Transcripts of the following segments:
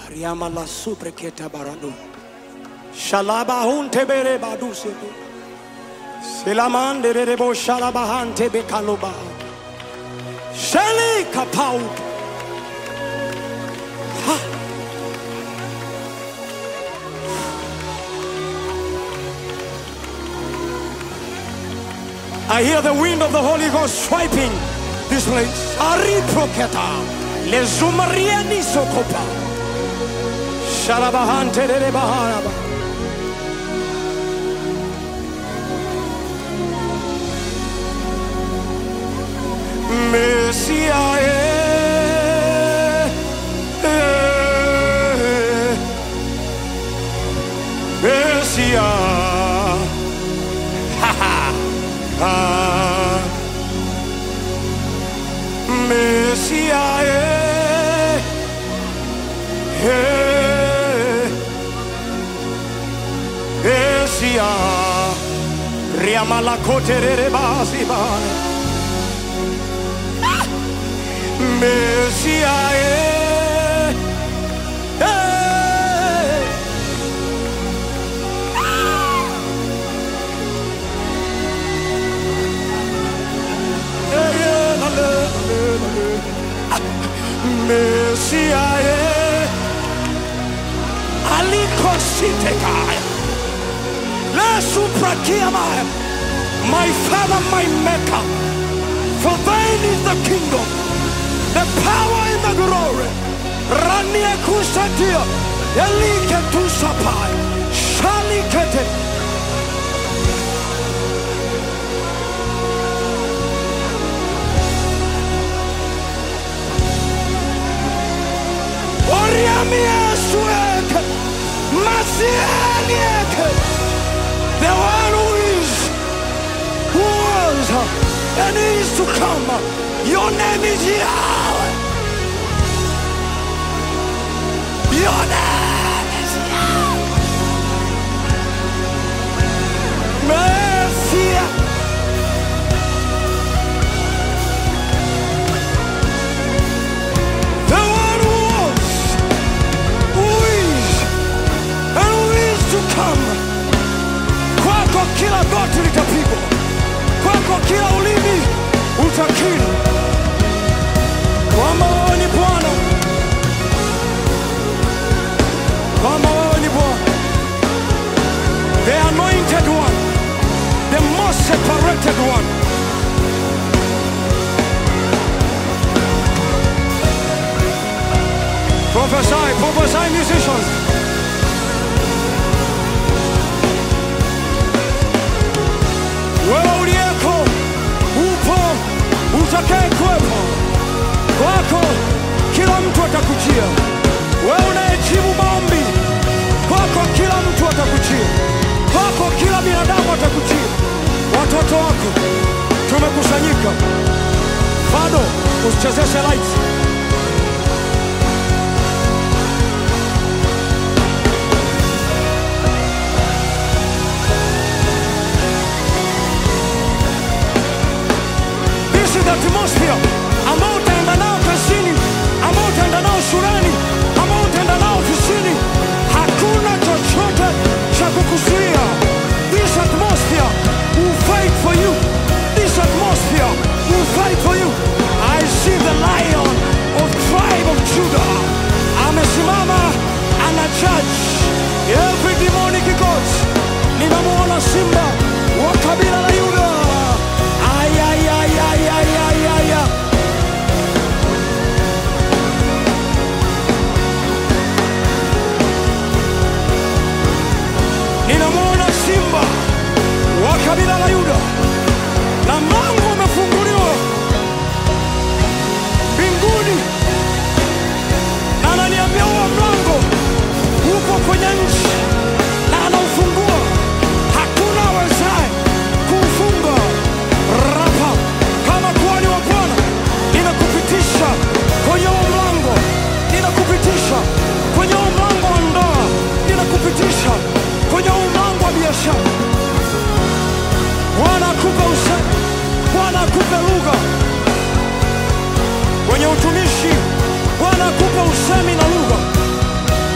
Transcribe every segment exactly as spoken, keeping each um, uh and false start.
Riama la supreketa baradu. Shalaba hunte bere baduse. Selamande rebo shalabahante bekaloba. Shali kapau. I hear the wind of the Holy Ghost swiping this place. Ari proketa. Le zumariani sokopa. Shalabahante de baharaba. Messiah, eh, eh, Messiah, ha ha ha, Messiah, eh, eh, Messiah, Riamala kotere basibane. Messiah, eh, eh, Messiah, eh, Aliko Sitekai, La Suprakiamai, my Father, my Maker, for thine is the kingdom, the power and the glory. Rania kusatia, elike tu sapai, shalikete. Oriami esueke, masianieke. The one who is, who was, and is to come. Your name is Yahweh. Your name is Yahweh. Messiah. The one who was, who is, and who is to come. Kwako kila goti litapigwa. Kwako kila ulimi utakiri. Kwamba wewe ni Bwana, kwamba wewe ni Bwana, the anointed one, the most separated one. Prophesy, prophesy musicians. Wewe uliyeko, upo, utakaye kuwepo. Kwako kila mtu atakujia. Wewe unayejibu maombi, kwako kila mtu atakujia. Kwako kila binadamu atakujia. Watoto wako tumekusanyika. Bado usichezeshe lights. This is the atmosphere. Ambao utaenda nao kazini, ambao utaenda nao shuleni, ambao utaenda nao ofisini. Hakuna chochote cha kukuzuia. This atmosphere will fight for you. This atmosphere will fight for you. I see the lion of tribe of Judah. Amesimama ana judge every demonic gods. Ninamuona simba wa kabila la Yuda. Ay, ay, ay, ay, ay, ay, ay, ay. Ninamuona simba wa kabila la Yuda. Na mlango umefunguliwa mbinguni. Na ananiambia huo mlango uko kwenye nchi. Na anaufungua. Hakuna awezaye kuufunga. Rapa. Kama kuhani wa Bwana, ninakupitisha kwenye huo mlango. Ninakupitisha kwenye huo mlango wa ndoa. Ninakupitisha kwenye huo mlango wa biashara. Bwana akupe usemi. Bwana akupe lugha. Kwenye utumishi, Bwana akupe usemi na lugha.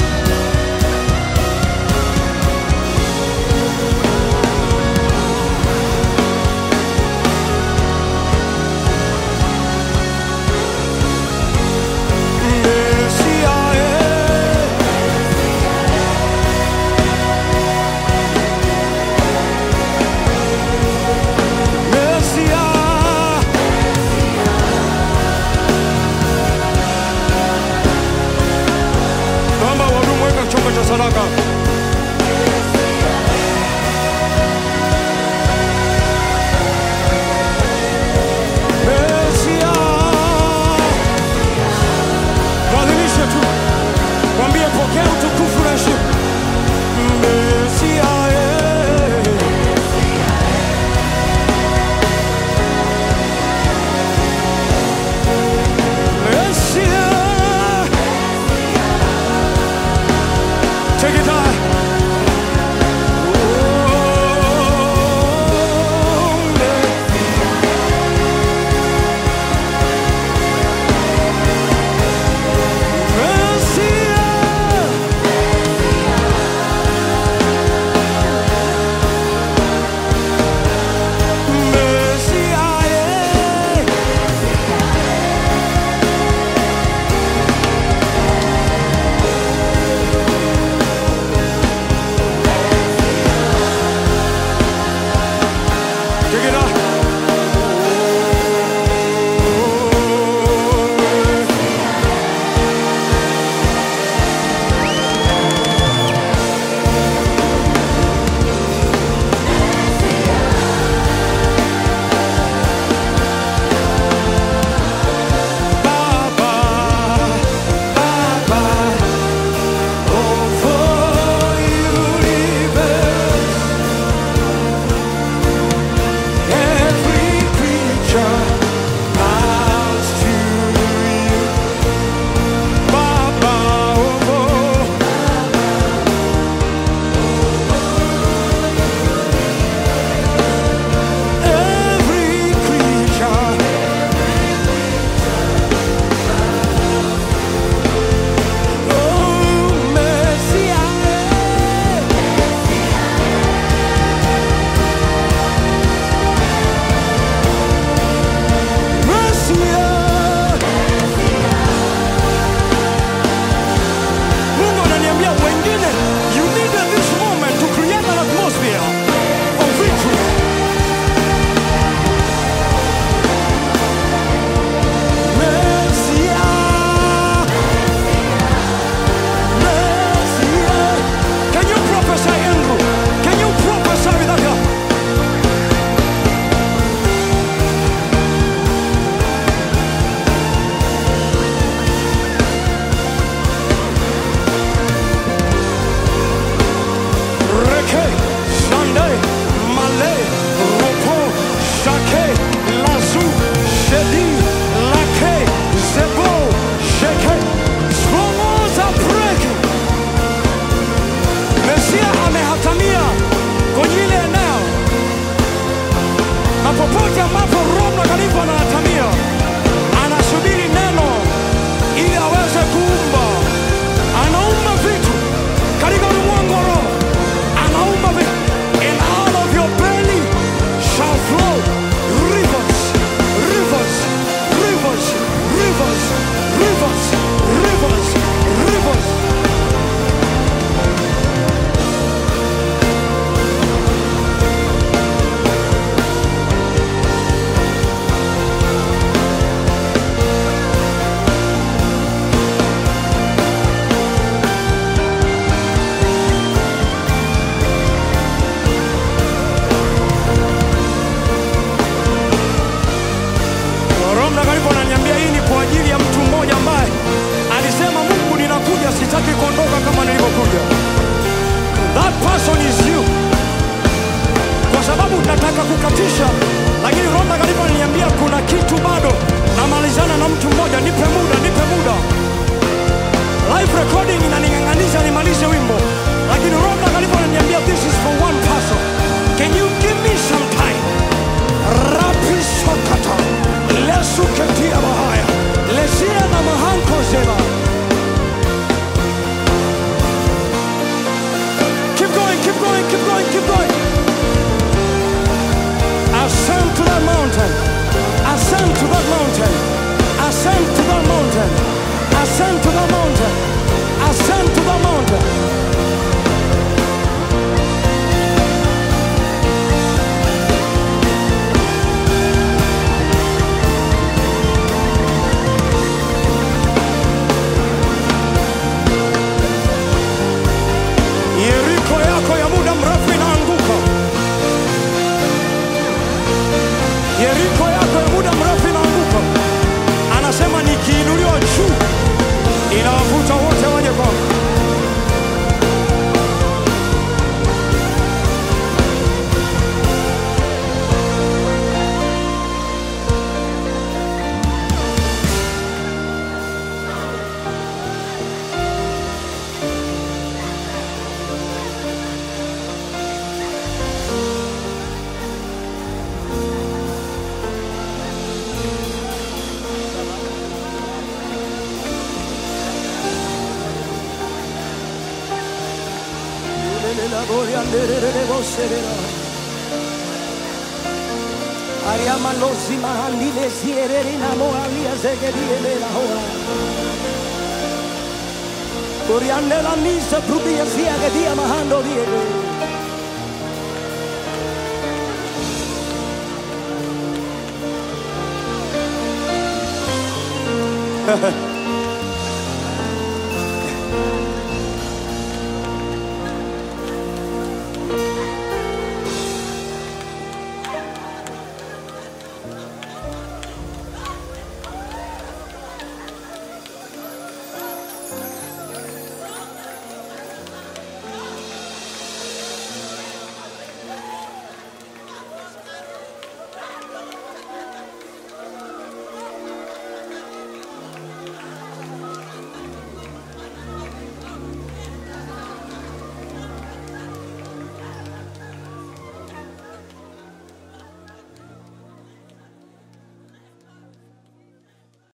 Ascend to the mountain. Ascend to the mountain. Yeriko yako ya muda mrefu inaanguka. Yeriko yako ya muda mrefu inaanguka. Anasema nikiinuliwa juu, inawavuta wote waje kwangu. Ariamalosi mahandile siererina moalia zegediele la hoa. Coriandela misa prubia sia che dia mahando diede.